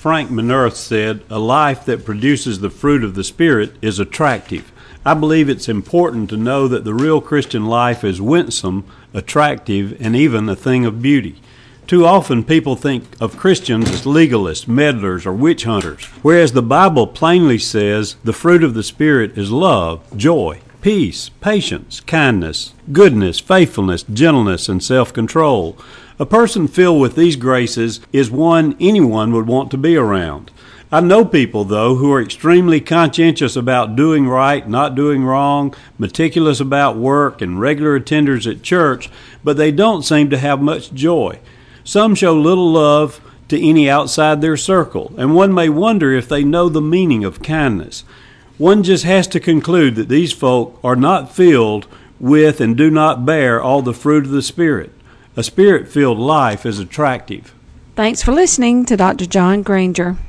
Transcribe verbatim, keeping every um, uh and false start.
Frank Minearth said, "A life that produces the fruit of the Spirit is attractive." I believe it's important to know that the real Christian life is winsome, attractive, and even a thing of beauty. Too often people think of Christians as legalists, meddlers, or witch hunters, whereas the Bible plainly says the fruit of the Spirit is love, joy, peace, patience, kindness, goodness, faithfulness, gentleness, and self-control. A person filled with these graces is one anyone would want to be around. I know people, though, who are extremely conscientious about doing right, not doing wrong, meticulous about work, and regular attenders at church, but they don't seem to have much joy. Some show little love to any outside their circle, and one may wonder if they know the meaning of kindness. One just has to conclude that these folk are not filled with and do not bear all the fruit of the Spirit. A Spirit-filled life is attractive. Thanks for listening to Doctor John Granger.